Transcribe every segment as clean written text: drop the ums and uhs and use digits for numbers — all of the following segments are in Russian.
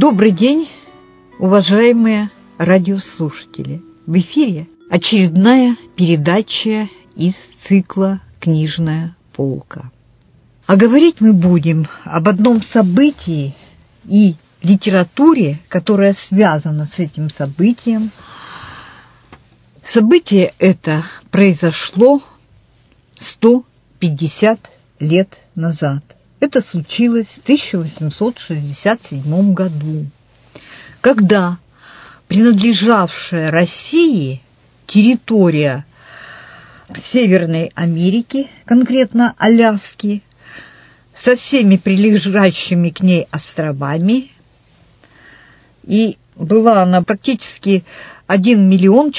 Добрый день, уважаемые радиослушатели! В эфире очередная передача из цикла «Книжная полка». А говорить мы будем об одном событии и литературе, которая связана с этим событием. Событие это произошло 150 лет назад. Это случилось в 1867 году, когда принадлежавшая России территория Северной Америки, конкретно Аляски, со всеми прилежащими к ней островами, и была она практически 1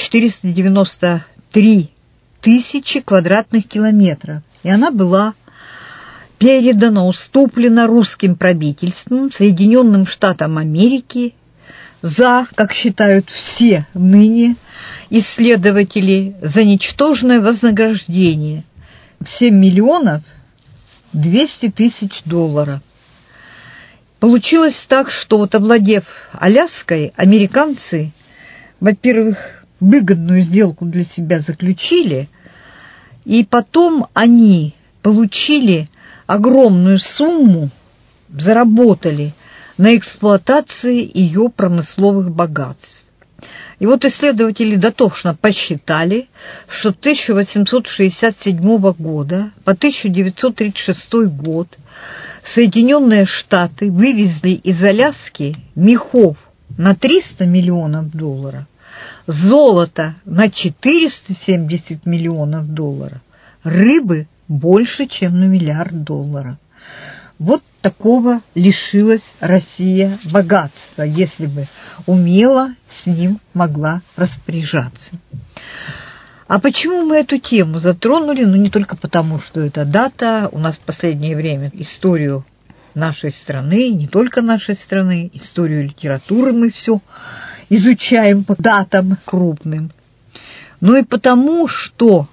493 000 квадратных километров, и она была передана, уступлена русским правительством Соединенным Штатам Америки за, как считают все ныне исследователи, за ничтожное вознаграждение в 7 200 000 долларов. Получилось так, что овладев Аляской, американцы, во-первых, выгодную сделку для себя заключили, и потом они получили огромную сумму, заработали на эксплуатации ее промысловых богатств. И вот исследователи дотошно посчитали, что с 1867 года по 1936 год Соединенные Штаты вывезли из Аляски мехов на 300 миллионов долларов, золота на 470 миллионов долларов, рыбы больше, чем на $1 миллиард. Вот такого лишилась Россия богатства, если бы умело с ним могла распоряжаться. А почему мы эту тему затронули? Не только потому, что это дата. У нас в последнее время историю нашей страны, не только нашей страны, историю литературы мы все изучаем по датам крупным. Но и потому, что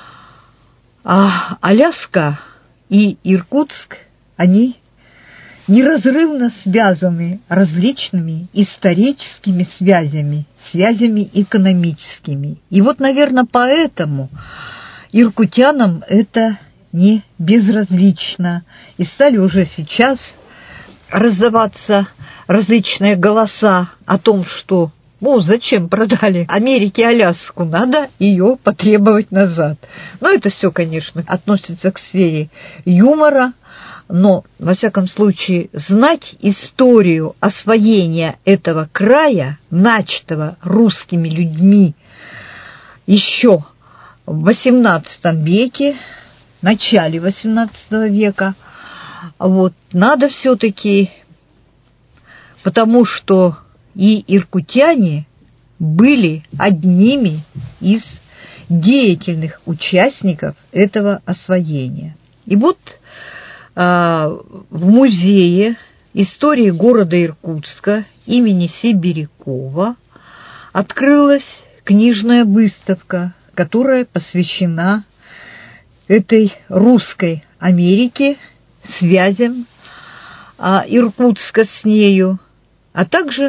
Аляска и Иркутск, они неразрывно связаны различными историческими связями, связями экономическими. И вот, наверное, поэтому иркутянам это не безразлично. И стали уже сейчас раздаваться различные голоса о том, что зачем продали Америке Аляску, надо ее потребовать назад. Это все, конечно, относится к сфере юмора, но, во всяком случае, знать историю освоения этого края, начатого русскими людьми еще в XVIII веке, начале XVIII века, надо все-таки, потому что и иркутяне были одними из деятельных участников этого освоения. И вот в музее истории города Иркутска имени Сибирякова открылась книжная выставка, которая посвящена этой русской Америке, связям Иркутска с нею, а также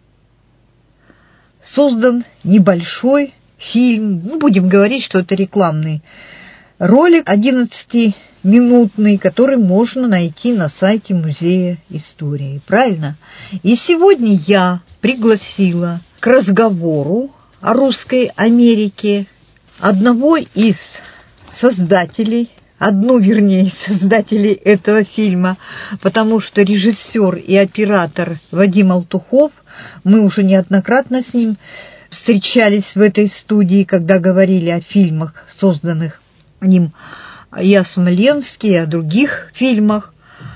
создан небольшой фильм, будем говорить, что это рекламный ролик 11-минутный, который можно найти на сайте Музея истории. Правильно? И сегодня я пригласила к разговору о русской Америке одного из создателей, создателей этого фильма, потому что режиссер и оператор Вадим Алтухов, мы уже неоднократно с ним встречались в этой студии, когда говорили о фильмах, созданных им и о Смоленске, и о других фильмах.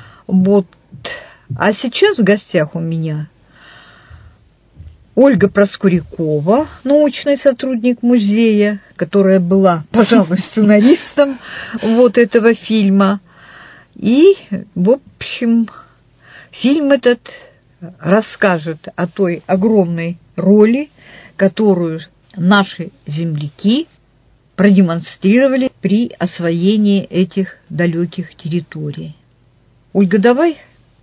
А сейчас в гостях у меня Ольга Проскурякова, научный сотрудник музея, которая была, пожалуй, сценаристом этого фильма. И, в общем, фильм этот расскажет о той огромной роли, которую наши земляки продемонстрировали при освоении этих далеких территорий. Ольга, давай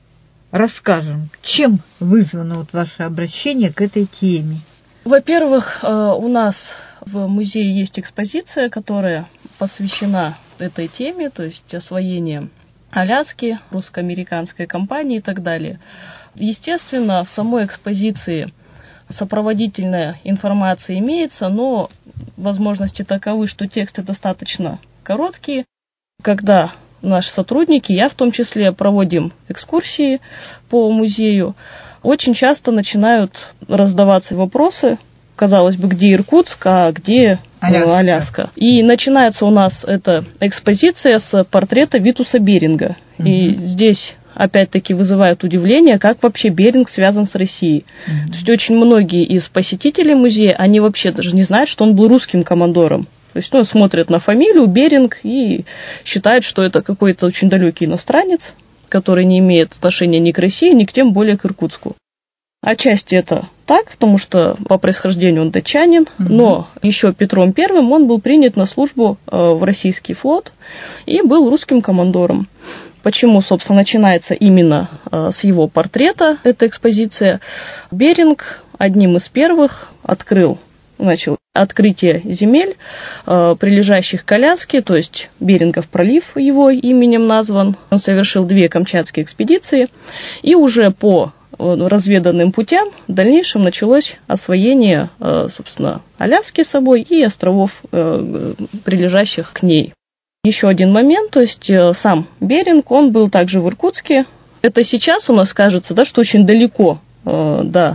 расскажем, чем вызвано вот ваше обращение к этой теме. Во-первых, у нас в музее есть экспозиция, которая посвящена этой теме, то есть освоению Аляски, русско-американской компании и так далее. Естественно, в самой экспозиции сопроводительная информация имеется, но возможности таковы, что тексты достаточно короткие. Когда наши сотрудники, я в том числе, проводим экскурсии по музею, очень часто начинают раздаваться вопросы, казалось бы, где Иркутск, а где Аляска. И начинается у нас эта экспозиция с портрета Витуса Беринга. И здесь опять-таки вызывает удивление, как вообще Беринг связан с Россией. То есть очень многие из посетителей музея, они вообще даже не знают, что он был русским командором. То есть смотрят на фамилию Беринг и считают, что это какой-то очень далекий иностранец, который не имеет отношения ни к России, ни к тем более к Иркутску. Отчасти это так, потому что по происхождению он датчанин, но еще Петром I он был принят на службу в российский флот и был русским командором. Почему, собственно, начинается именно с его портрета эта экспозиция? Беринг одним из первых начал открытие земель, прилежащих к Аляске, то есть Берингов пролив его именем назван. Он совершил 2 камчатские экспедиции, и уже по разведанным путям в дальнейшем началось освоение, собственно, Аляски собой и островов, прилежащих к ней. Еще один момент, то есть сам Беринг, он был также в Иркутске. Это сейчас у нас кажется, да, что очень далеко до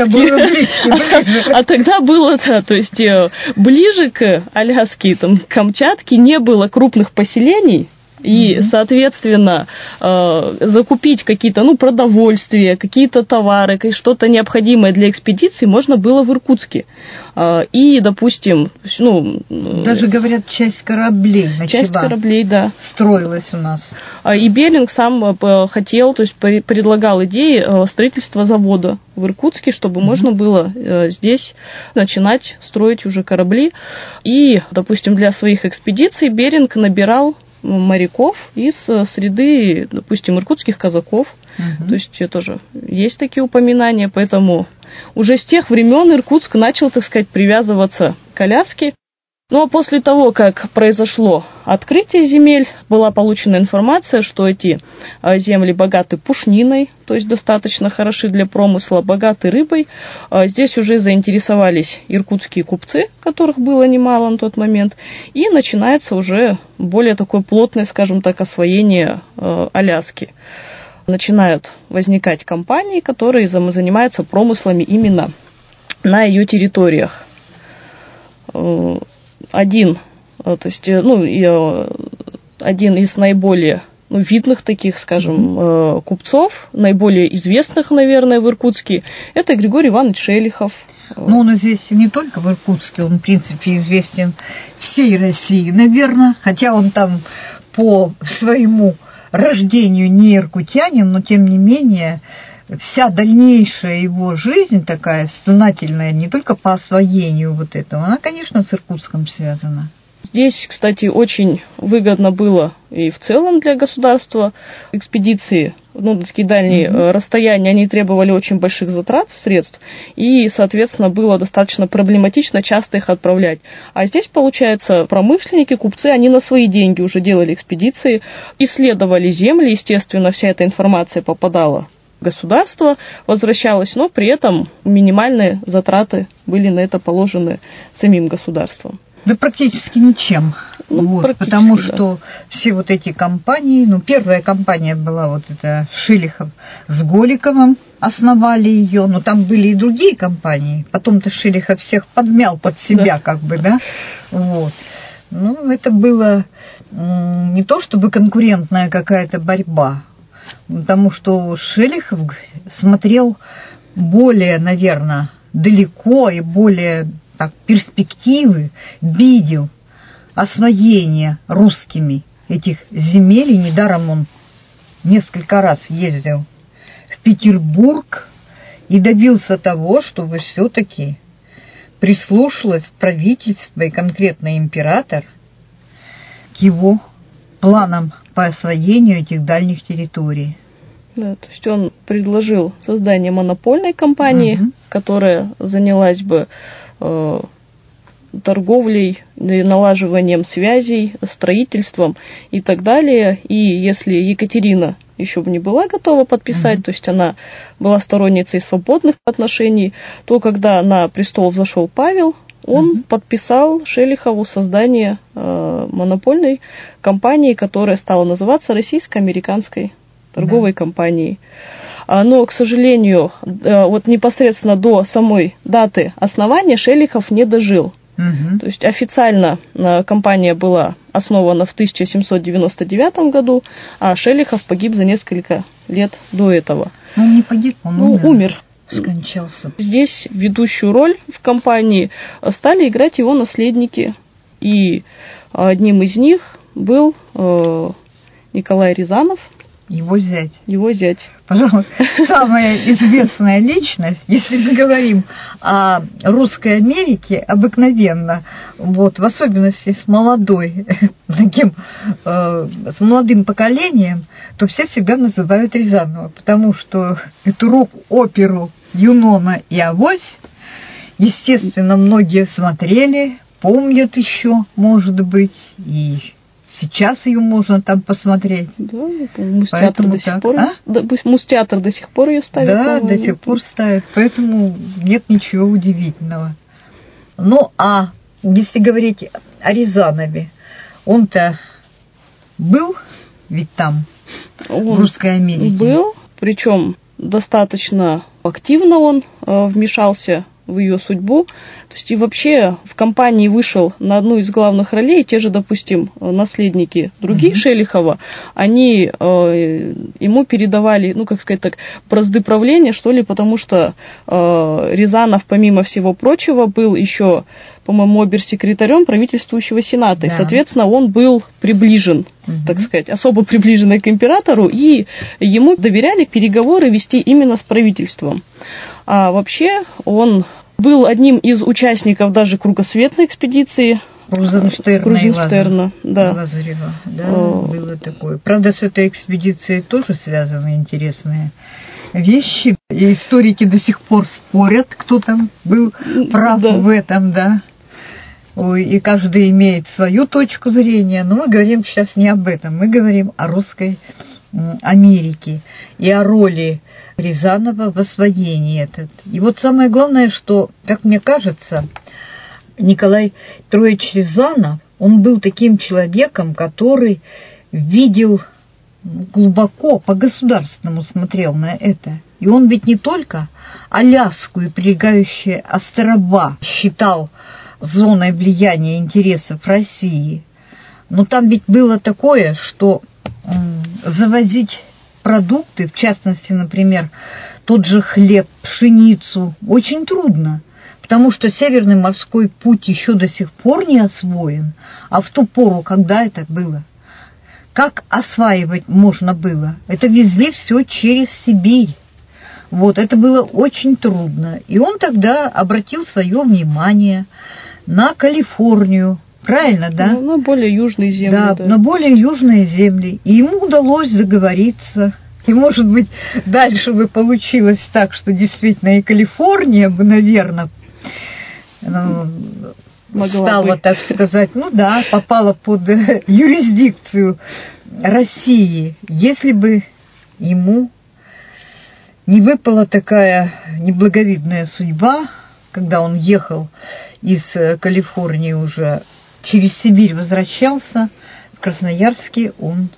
Аляски. А тогда было, да, то есть ближе к Аляске, там, Камчатке не было крупных поселений. И, соответственно, закупить какие-то, продовольствия, какие-то товары, что-то необходимое для экспедиции можно было в Иркутске. И, допустим, даже, говорят, часть кораблей да, строилась у нас. И Беринг сам хотел, то есть предлагал идеи строительства завода в Иркутске, чтобы можно было здесь начинать строить уже корабли. И, допустим, для своих экспедиций Беринг набирал моряков из среды, допустим, иркутских казаков. То есть тоже есть такие упоминания, поэтому уже с тех времен Иркутск начал, так сказать, привязываться к Аляске. Ну а после того, как произошло открытие земель, была получена информация, что эти земли богаты пушниной, то есть достаточно хороши для промысла, богаты рыбой. Здесь уже заинтересовались иркутские купцы, которых было немало на тот момент, и начинается уже более такое плотное, скажем так, освоение Аляски. Начинают возникать компании, которые занимаются промыслами именно на ее территориях. Один из наиболее видных таких, скажем, купцов, наиболее известных, наверное, в Иркутске, это Григорий Иванович Шелихов. Он известен не только в Иркутске, он, в принципе, известен всей России, наверное, хотя он там по своему рождению не иркутянин, но, тем не менее, вся дальнейшая его жизнь такая сознательная, не только по освоению вот этого, она, конечно, с Иркутском связана. Здесь, кстати, очень выгодно было и в целом для государства экспедиции, такие дальние расстояния, они требовали очень больших затрат средств, и, соответственно, было достаточно проблематично часто их отправлять. А здесь, получается, промышленники, купцы, они на свои деньги уже делали экспедиции, исследовали земли, естественно, вся эта информация попадала в государство, возвращалась, но при этом минимальные затраты были на это положены самим государством. Да практически ничем. Потому что все вот эти компании, первая компания была вот эта Шелихов с Голиковым, основали ее, но там были и другие компании. Потом-то Шелихов всех подмял под себя, Вот. Это было не то чтобы конкурентная какая-то борьба, потому что Шелихов смотрел более, наверное, далеко и более перспективы, видел освоение русскими этих земель, и недаром он несколько раз ездил в Петербург и добился того, чтобы все-таки прислушалось правительство и конкретно император к его планам по освоению этих дальних территорий. Да, то есть он предложил создание монопольной компании, которая занялась бы торговлей, налаживанием связей, строительством и так далее. И если Екатерина еще бы не была готова подписать, то есть она была сторонницей свободных отношений, то когда на престол взошел Павел, он подписал Шелихову создание монопольной компании, которая стала называться Российско-американской торговой компанией. Но, к сожалению, вот непосредственно до самой даты основания Шелихов не дожил. То есть официально компания была основана в 1799 году, а Шелихов погиб за несколько лет до этого. Он не погиб, он умер. Скончался. Здесь ведущую роль в компании стали играть его наследники. И одним из них был Николай Рязанов. Его зять. Его зять. Пожалуй, самая известная личность, если мы говорим о Русской Америке обыкновенно, вот, в особенности с с молодым поколением, то все всегда называют Рязанова, потому что эту рок-оперу «Юнона и Авось», естественно, многие смотрели, помнят еще, может быть, и сейчас ее можно там посмотреть. Да, Муз-театр до сих пор. Муз-театр до сих пор ее ставит. Да, до сих пор ставят. Поэтому нет ничего удивительного. Ну, а если говорить о Рязанове, он-то был ведь там, в Русской Америке? Был, причем достаточно активно он вмешался в ее судьбу. То есть и вообще в компании вышел на одну из главных ролей, те же, допустим, наследники другие Шелихова, они ему передавали, ну, как сказать так, бразды правления, что ли, потому что Рязанов, помимо всего прочего, был еще, по-моему, обер-секретарем правительствующего Сената. Да. И, соответственно, он был приближен, так сказать, особо приближенный к императору, и ему доверяли переговоры вести именно с правительством. А вообще он был одним из участников даже кругосветной экспедиции. Крузенштерна, да. Лазарева, да, было такое. Правда, с этой экспедицией тоже связаны интересные вещи. И историки до сих пор спорят, кто там был прав в этом, да. Ой, и каждый имеет свою точку зрения, но мы говорим сейчас не об этом. Мы говорим о Русской Америке и о роли Рязанова в освоении этого. И вот самое главное, что, как мне кажется, Николай Троевич Рязанов, он был таким человеком, который видел глубоко, по-государственному смотрел на это. И он ведь не только Аляску и прилегающие острова считал зоной влияния интересов России, но там ведь было такое, что завозить продукты, в частности, например, тот же хлеб, пшеницу, очень трудно, потому что Северный морской путь еще до сих пор не освоен, а в ту пору, когда это было, как осваивать можно было? Это везли все через Сибирь. Вот, это было очень трудно. И он тогда обратил свое внимание на Калифорнию, правильно, да? На более южные земли. Да, на более южные земли. И ему удалось договориться. И, может быть, дальше бы получилось так, что действительно и Калифорния бы, наверное, стала, так сказать, ну да, попала под юрисдикцию России, если бы ему не выпала такая неблаговидная судьба, когда он ехал из Калифорнии уже через Сибирь возвращался, в Красноярске он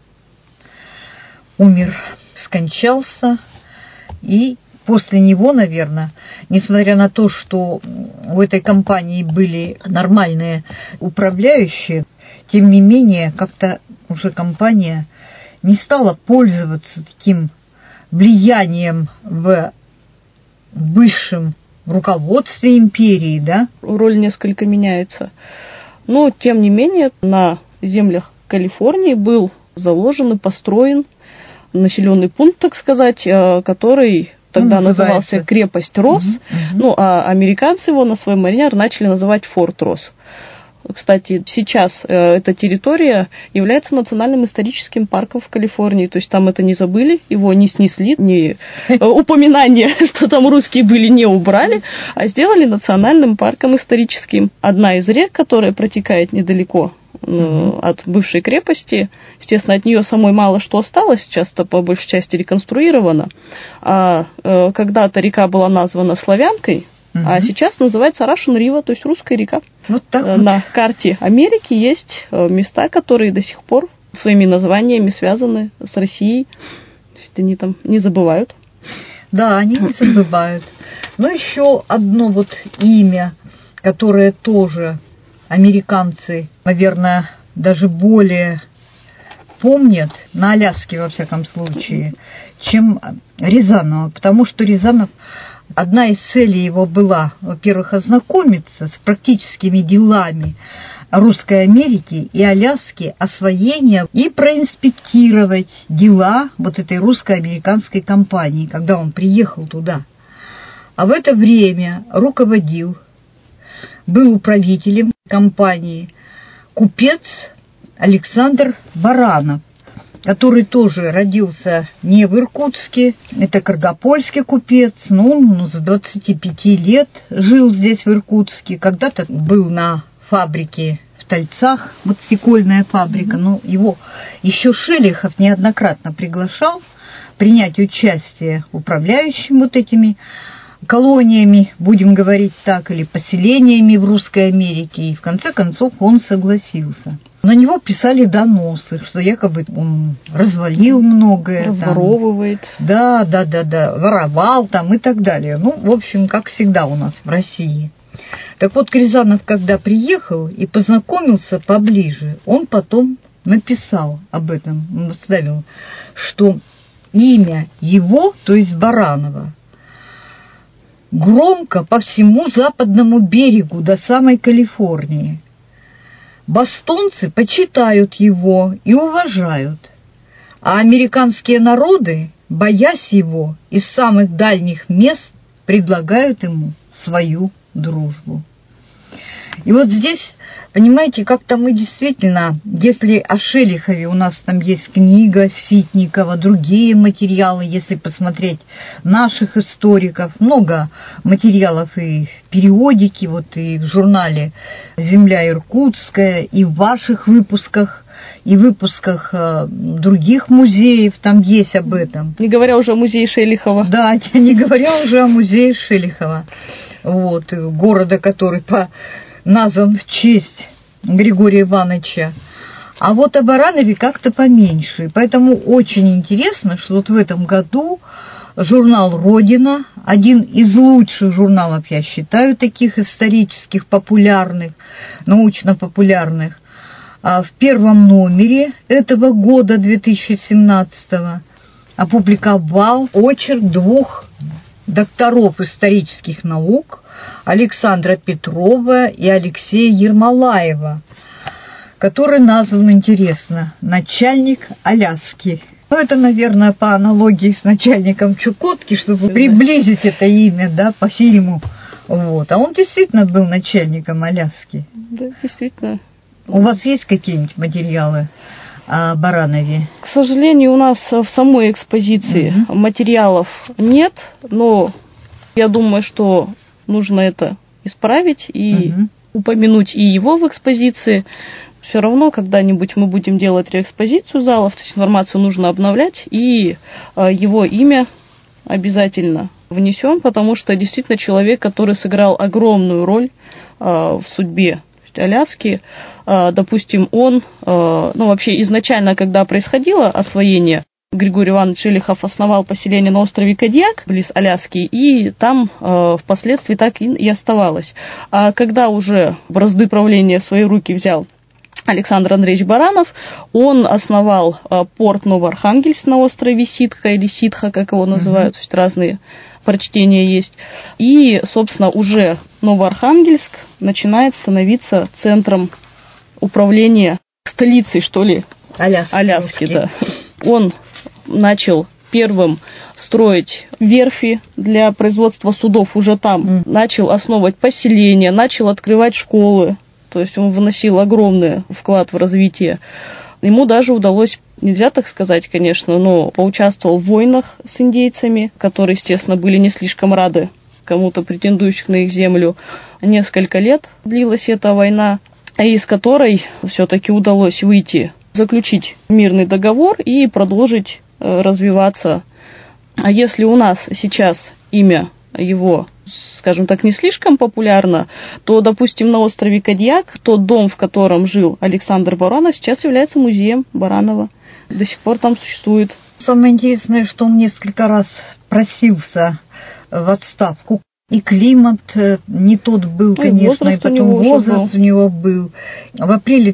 умер, скончался, и после него, наверное, несмотря на то, что у этой компании были нормальные управляющие, тем не менее, как-то уже компания не стала пользоваться таким влиянием в высшем руководстве империи, да? Роль несколько меняется. Но, тем не менее, на землях Калифорнии был заложен и построен населенный пункт, так сказать, который тогда назывался крепость Росс, ну, а американцы его на свой манер начали называть Форт Росс. Кстати, сейчас эта территория является национальным историческим парком в Калифорнии. То есть там это не забыли, его не снесли, не упоминание, что там русские были, не убрали, а сделали национальным парком историческим. Одна из рек, которая протекает недалеко от бывшей крепости, естественно, от нее самой мало что осталось, часто по большей части реконструировано. А когда-то река была названа Славянкой, а сейчас называется Russian River, то есть русская река. Вот так На карте Америки есть места, которые до сих пор своими названиями связаны с Россией. То есть они там не забывают. Да, они не забывают. Но еще одно вот имя, которое тоже американцы, наверное, даже более помнят, на Аляске, во всяком случае, чем Рязанова. Потому что Рязанов, одна из целей его была, во-первых, ознакомиться с практическими делами Русской Америки и Аляски, освоения и проинспектировать дела вот этой русско-американской компании, когда он приехал туда. А в это время руководил, был управителем компании купец Александр Баранов, который тоже родился не в Иркутске, это каргопольский купец, но он с 25 лет жил здесь, в Иркутске, когда-то был на фабрике в Тальцах, вот стекольная фабрика, но его еще Шелихов неоднократно приглашал принять участие управляющим вот этими колониями, будем говорить так, или поселениями в Русской Америке, и в конце концов он согласился. На него писали доносы, что якобы он развалил многое. Разворовывает. Да, воровал там и так далее. Ну, в общем, как всегда у нас в России. Так вот, Рязанов, когда приехал и познакомился поближе, он потом написал об этом, он вставил, что имя его, то есть Баранова, громко по всему западному берегу до самой Калифорнии. Бостонцы почитают его и уважают, а американские народы, боясь его, из самых дальних мест предлагают ему свою дружбу. И вот здесь, понимаете, как-то мы действительно, если о Шелихове у нас там есть книга Ситникова, другие материалы, если посмотреть наших историков, много материалов и в периодике, вот и в журнале «Земля Иркутская», и в ваших выпусках, и в выпусках других музеев, там есть об этом. Не говоря уже о музее Шелихова. Да, не говоря уже о музее Шелихова, вот, города, который назван в честь Григория Ивановича. А вот о Баранове как-то поменьше. Поэтому очень интересно, что вот в этом году журнал «Родина», один из лучших журналов, я считаю, таких исторических, популярных, научно-популярных, в первом номере этого года, 2017-го, опубликовал очерк двух докторов исторических наук Александра Петрова и Алексея Ермолаева, который назван интересно «Начальник Аляски». Ну, это, наверное, по аналогии с начальником Чукотки, чтобы приблизить это имя, да, по фильму. Вот. А он действительно был начальником Аляски. Да, действительно. У вас есть какие-нибудь материалы о Баранове? К сожалению, у нас в самой экспозиции материалов нет, но я думаю, что нужно это исправить и упомянуть и его в экспозиции. Все равно когда-нибудь мы будем делать реэкспозицию залов, то есть информацию нужно обновлять, и его имя обязательно внесем, потому что действительно человек, который сыграл огромную роль в судьбе Аляски, допустим, он, вообще изначально, когда происходило освоение, Григорий Иванович Шелихов основал поселение на острове Кадьяк, близ Аляски, и там впоследствии так и оставалось. А когда уже бразды правления в свои руки взял Александр Андреевич Баранов, он основал порт Новоархангельск на острове Ситха, или Ситха, как его называют, то есть разные прочтения есть. И, собственно, уже Новоархангельск начинает становиться центром управления, столицей, что ли, Аляски. Да. Он начал первым строить верфи для производства судов уже там, начал основывать поселения, начал открывать школы то есть он вносил огромный вклад в развитие. Ему даже удалось, нельзя так сказать, конечно, но поучаствовал в войнах с индейцами, которые, естественно, были не слишком рады кому-то претендующих на их землю. Несколько лет длилась эта война, из которой все-таки удалось выйти, заключить мирный договор и продолжить развиваться. А если у нас сейчас имя его, скажем так, не слишком популярно, то, допустим, на острове Кадьяк тот дом, в котором жил Александр Баранов, сейчас является музеем Баранова. До сих пор там существует. Самое интересное, что он несколько раз просился в отставку. И климат не тот был, конечно, и потом возраст у него был. В апреле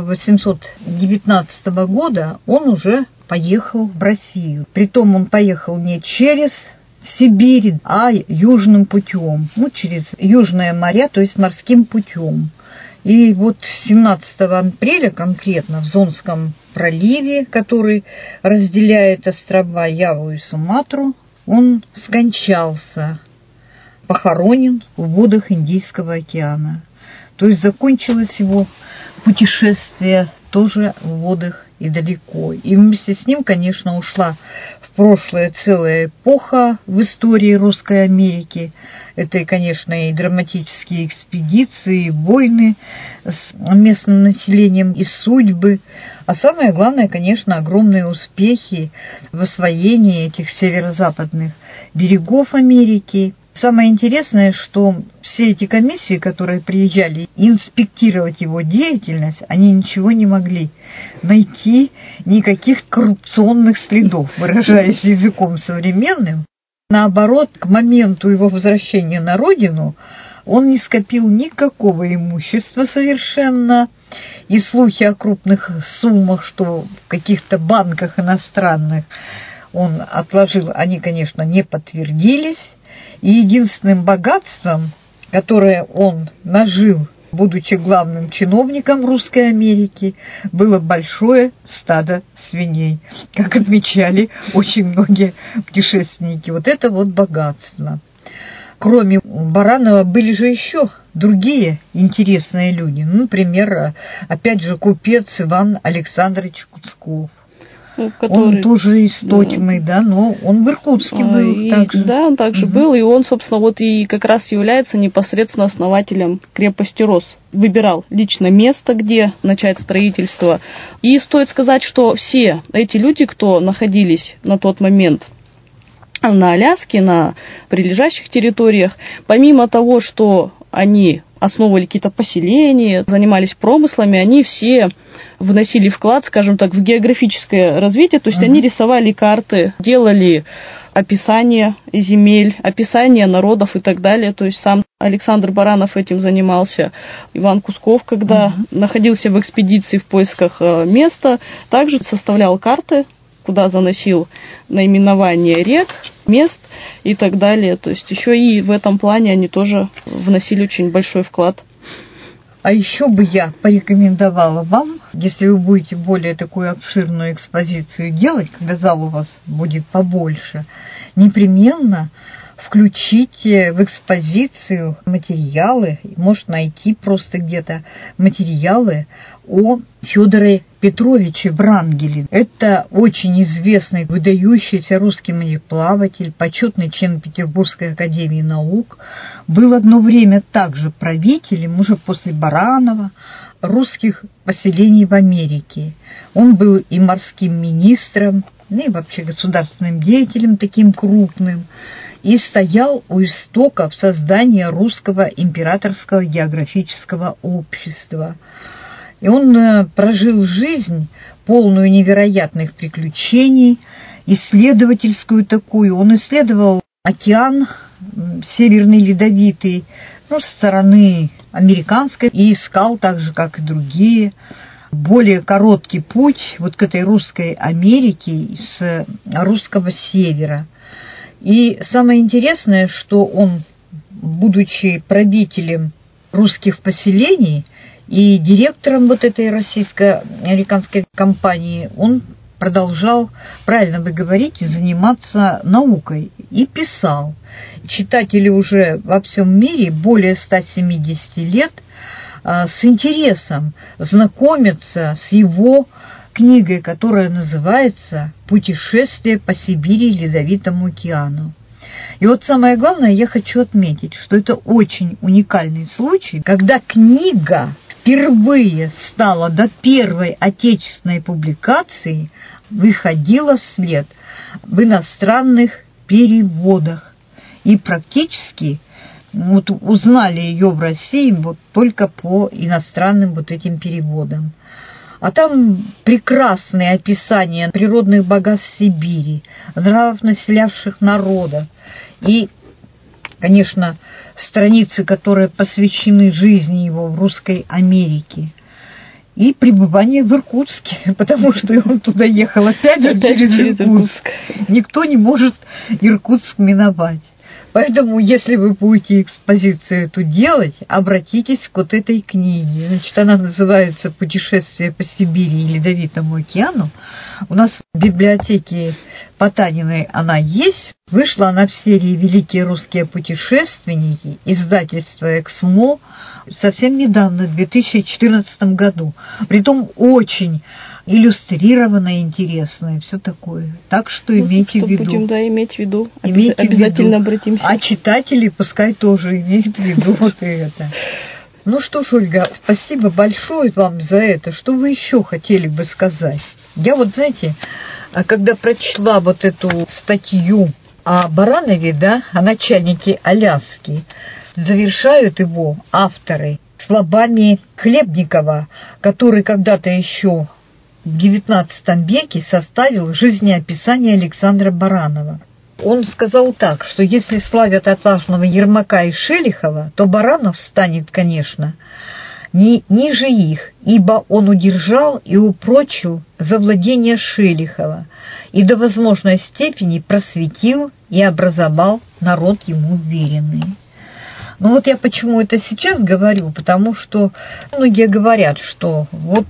1819 года он уже поехал в Россию. Притом он поехал не через Сибирь, а южным путем, через Южное море, то есть морским путем. И вот 17 апреля конкретно в Зонском проливе, который разделяет острова Яву и Суматру, он скончался, похоронен в водах Индийского океана. То есть закончилось его путешествие тоже в водах и далеко. И вместе с ним, конечно, ушла в прошлое целая эпоха в истории Русской Америки. Это, конечно, и драматические экспедиции, и войны с местным населением, и судьбы. А самое главное, конечно, огромные успехи в освоении этих северо-западных берегов Америки. Самое интересное, что все эти комиссии, которые приезжали инспектировать его деятельность, они ничего не могли найти, никаких коррупционных следов, выражаясь языком современным. Наоборот, к моменту его возвращения на родину он не скопил никакого имущества совершенно, и слухи о крупных суммах, что в каких-то банках иностранных он отложил, они, конечно, не подтвердились. И единственным богатством, которое он нажил, будучи главным чиновником Русской Америки, было большое стадо свиней, как отмечали очень многие путешественники. Вот это вот богатство. Кроме Баранова были же еще другие интересные люди. Например, опять же, купец Иван Александрович Куцков. Он тоже из Тотьмы, да, но он в Иркутске был также. Да, он также был, и он, собственно, вот и как раз является непосредственно основателем крепости Рос. Выбирал лично место, где начать строительство. И стоит сказать, что все эти люди, кто находились на тот момент на Аляске, на прилежащих территориях, помимо того, что они основывали какие-то поселения, занимались промыслами, они все вносили вклад, скажем так, в географическое развитие, то есть они рисовали карты, делали описание земель, описание народов и так далее, то есть сам Александр Баранов этим занимался. Иван Кусков, когда находился в экспедиции в поисках места, также составлял карты, куда заносил наименование рек, мест и так далее. То есть еще и в этом плане они тоже вносили очень большой вклад. А еще бы я порекомендовала вам, если вы будете более такую обширную экспозицию делать, когда зал у вас будет побольше, непременно включите в экспозицию материалы, может найти просто где-то материалы о Федоре Петровиче Врангеле. Это очень известный, выдающийся русский мореплаватель, почетный член Петербургской академии наук, был одно время также правителем, уже после Баранова, русских поселений в Америке. Он был и морским министром, и вообще государственным деятелем таким крупным, и стоял у истоков создания Русского императорского географического общества. И он прожил жизнь, полную невероятных приключений, исследовательскую такую. Он исследовал океан Северный Ледовитый, с стороны американской, и искал так же, как и другие, более короткий путь вот к этой Русской Америке с русского севера. И самое интересное, что он, будучи правителем русских поселений и директором вот этой российско-американской компании, он продолжал, правильно вы говорите, заниматься наукой и писал. Читатели уже во всем мире более 170 лет с интересом знакомятся с его книгой, которая называется «Путешествие по Сибири и Ледовитому океану». И вот самое главное, я хочу отметить, что это очень уникальный случай, когда книга впервые стала до первой отечественной публикации, выходила в свет в иностранных переводах. И практически вот узнали ее в России вот только по иностранным вот этим переводам. А там прекрасные описания природных богатств Сибири, нравов населявших народов. И, конечно, страницы, которые посвящены жизни его в Русской Америке. И пребывание в Иркутске, потому что он туда ехал опять же через Иркутск. Никто не может Иркутск миновать. Поэтому, если вы будете экспозицию эту делать, обратитесь к вот этой книге. Значит, она называется «Путешествие по Сибири и Ледовитому океану». У нас в библиотеке Потаниной она есть. Вышла она в серии «Великие русские путешественники», издательство «Эксмо», совсем недавно, в 2014 году. Притом очень иллюстрированное, интересное, все такое. Так что имейте в виду. Будем, да, иметь в виду. Обязательно обратимся. А читатели пускай тоже имеют в виду вот это. Ну что ж, Ольга, спасибо большое вам за это. Что вы еще хотели бы сказать? Я вот, знаете, когда прочла вот эту статью о Баранове, да, о начальнике Аляски, завершают его авторы словами Хлебникова, который когда-то еще в XIX веке составил жизнеописание Александра Баранова. Он сказал так, что если славят отважного Ермака и Шелихова, то Баранов станет, конечно, не ниже их, ибо он удержал и упрочил завладение Шелихова и до возможной степени просветил и образовал народ ему веренный. Ну вот я почему это сейчас говорю, потому что многие говорят, что вот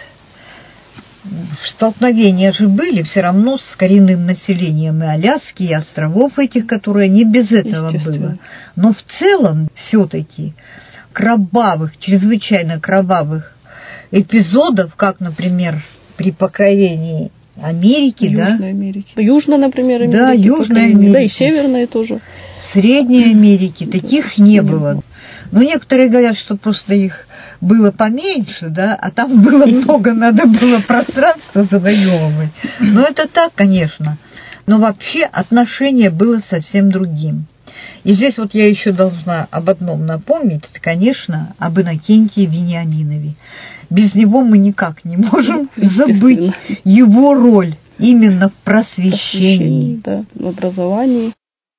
столкновения же были все равно с коренным населением и Аляски, и островов этих, которые не без этого было. Но в целом все-таки кровавых, чрезвычайно кровавых эпизодов, как, например, при покорении Америки, Южной Америки. Южной, например, Америки. Да, Южной Америки. Да, и Северной тоже. В Средней Америке таких не было. Но некоторые говорят, что просто их было поменьше, да, а там было много, надо было пространство завоевывать. Но это так, конечно. Но вообще отношение было совсем другим. И здесь вот я еще должна об одном напомнить, это, конечно, об Иннокентии Вениаминове. Без него мы никак не можем забыть его роль именно в просвещении. Да, в образовании.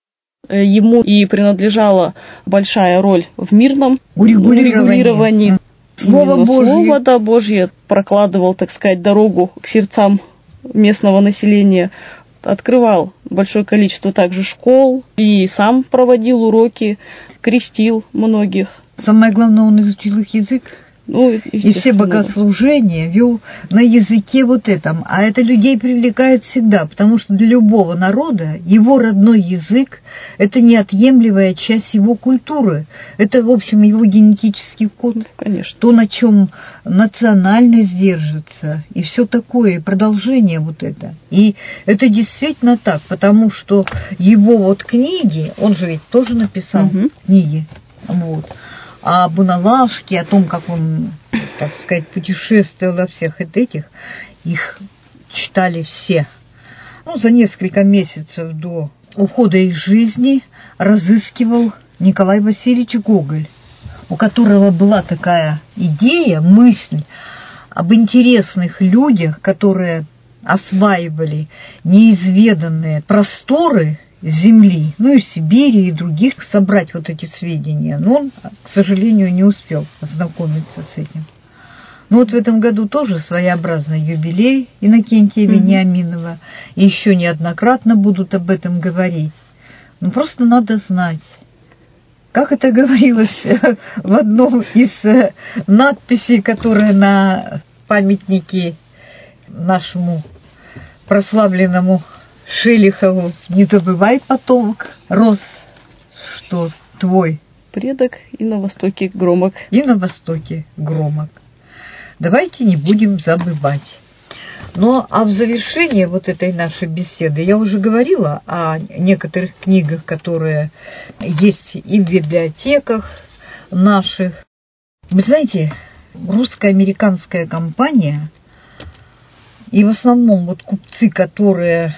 Ему и принадлежала большая роль в мирном урегулировании. Слово Божье прокладывал, так сказать, дорогу к сердцам местного населения, открывал большое количество также школ и сам проводил уроки, крестил многих. Самое главное, он изучил их язык. И все богослужения вел на языке вот этом. А это людей привлекает всегда, потому что для любого народа его родной язык – это неотъемлемая часть его культуры. Это, в общем, его генетический код. Конечно. То, на чем национальность держится, и все такое, и продолжение вот это. И это действительно так, потому что его вот книги, он же ведь тоже написал книги, вот, об Уналашке, о том, как он, так сказать, путешествовал во всех этих, их читали все. За несколько месяцев до ухода из жизни разыскивал Николай Васильевич Гоголь, у которого была такая идея, мысль об интересных людях, которые осваивали неизведанные просторы Земли, и Сибири, и других, собрать вот эти сведения. Но он, к сожалению, не успел ознакомиться с этим. Вот в этом году тоже своеобразный юбилей Иннокентия Вениаминова. И еще неоднократно будут об этом говорить. Просто надо знать. Как это говорилось в одном из надписей, которая на памятнике нашему прославленному Шелихову: не забывай, потомок, рос, что твой предок и на востоке громок. И на востоке громок. Давайте не будем забывать. Но а в завершение вот этой нашей беседы я уже говорила о некоторых книгах, которые есть и в библиотеках наших. Вы знаете, русско-американская компания, и в основном вот купцы, которые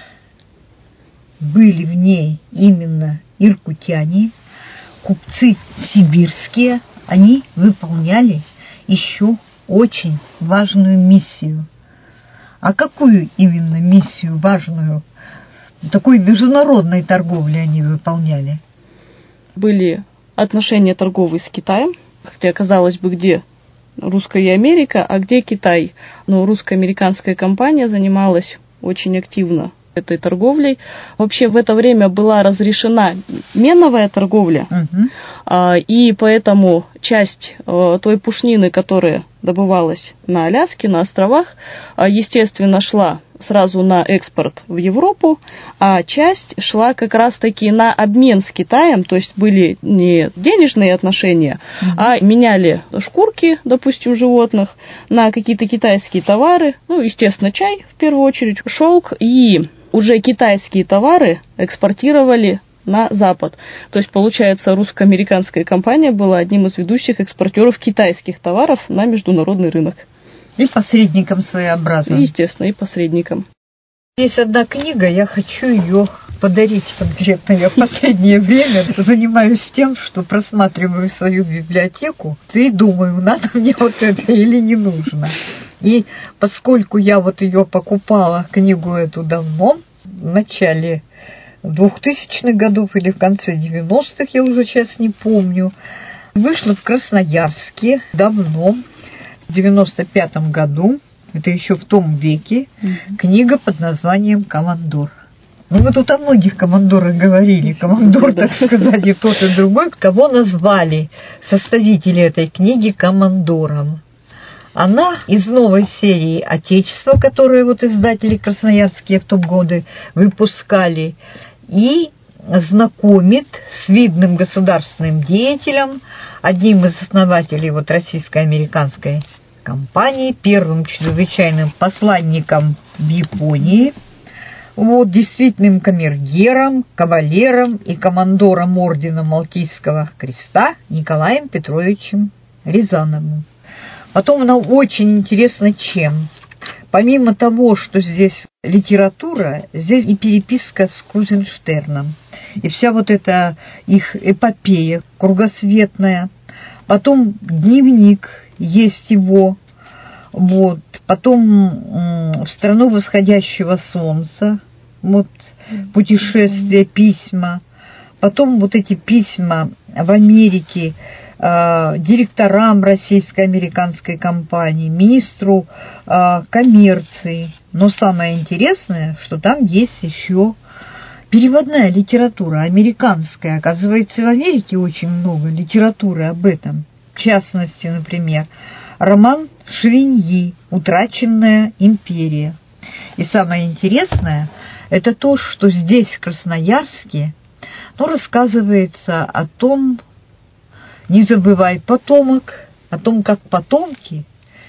были в ней, именно иркутяне, купцы сибирские, они выполняли еще очень важную миссию. А какую именно миссию важную? Такой международной торговли они выполняли. Были отношения торговые с Китаем, хотя, казалось бы, где Русская Америка, а где Китай. Но русско-американская компания занималась очень активно этой торговлей. Вообще в это время была разрешена меновая торговля, и поэтому часть той пушнины, которая добывалась на Аляске, на островах, естественно, шла сразу на экспорт в Европу, а часть шла как раз-таки на обмен с Китаем, то есть были не денежные отношения, а меняли шкурки, допустим, животных на какие-то китайские товары, ну, естественно, чай в первую очередь, шелк, и уже китайские товары экспортировали на Запад. То есть, получается, русско-американская компания была одним из ведущих экспортеров китайских товаров на международный рынок. И посредником своеобразным. Естественно, и посредником. Есть одна книга, я хочу ее подарить конкретно. Я в последнее время занимаюсь тем, что просматриваю свою библиотеку и думаю, надо мне вот это или не нужно. И поскольку я вот ее покупала, книгу эту давно, в начале 2000-х годов или в конце 90-х, я уже сейчас не помню, вышла в Красноярске давно, в 95-м году, это еще в том веке, книга под названием «Командор». Ну, мы тут о многих командорах говорили. Командор, так сказать, и тот, и другой. Кого назвали составители этой книги командором? Она из новой серии «Отечество», которую вот издатели красноярские в том годы выпускали, и знакомит с видным государственным деятелем, одним из основателей вот российско-американской компании, первым чрезвычайным посланником в Японии, вот, действительным камергером, кавалером и командором ордена Малтийского креста Николаем Петровичем Рязановым. Потом она очень интересна чем? Помимо того, что здесь литература, здесь и переписка с Крузенштерном. И вся вот эта их эпопея кругосветная. Потом дневник есть его. Вот. Потом в страну восходящего солнца. Вот. Путешествия, письма. Потом вот эти письма в Америке директорам российско-американской компании, министру коммерции. Но самое интересное, что там есть еще переводная литература американская. Оказывается, в Америке очень много литературы об этом. В частности, например, роман Шевиньи «Утраченная империя». И самое интересное, это то, что здесь, в Красноярске, рассказывается о том, не забывай, потомок, о том, как потомки,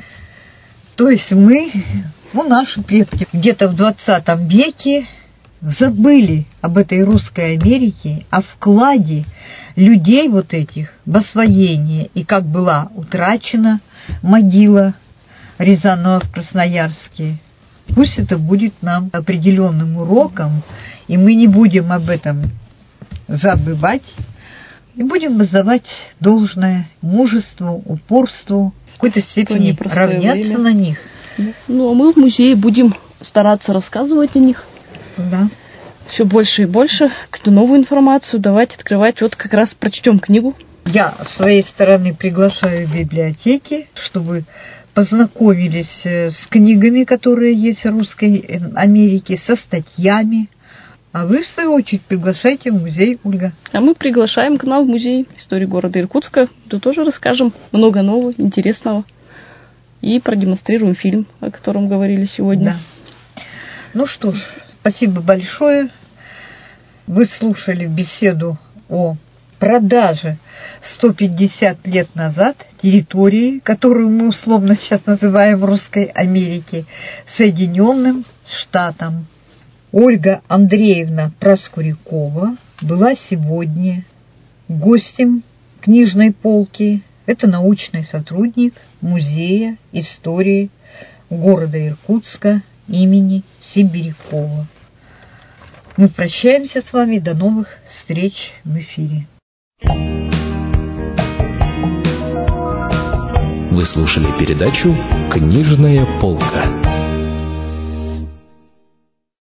то есть мы, наши предки, где-то в 20 веке забыли об этой русской Америке, о вкладе людей вот этих в освоение, и как была утрачена могила Рязанова в Красноярске. Пусть это будет нам определенным уроком, и мы не будем об этом забывать, и будем воздавать должное мужеству, упорству, в какой-то степени равняться время на них. Ну, а мы в музее будем стараться рассказывать о них. Да. Все больше и больше, какую-то новую информацию давать, открывать. Вот как раз прочтем книгу. Я с своей стороны приглашаю в библиотеки, чтобы познакомились с книгами, которые есть в Русской Америке, со статьями. А вы, в свою очередь, приглашайте в музей, Ольга. А мы приглашаем к нам в музей истории города Иркутска. Тут тоже расскажем много нового, интересного. И продемонстрируем фильм, о котором говорили сегодня. Да. Ну что ж, спасибо большое. Вы слушали беседу о продаже 150 лет назад территории, которую мы условно сейчас называем Русской Америки, Соединенным Штатам. Ольга Андреевна Проскурякова была сегодня гостем книжной полки. Это научный сотрудник Музея истории города Иркутска имени Сибирякова. Мы прощаемся с вами. До новых встреч в эфире. Вы слушали передачу «Книжная полка».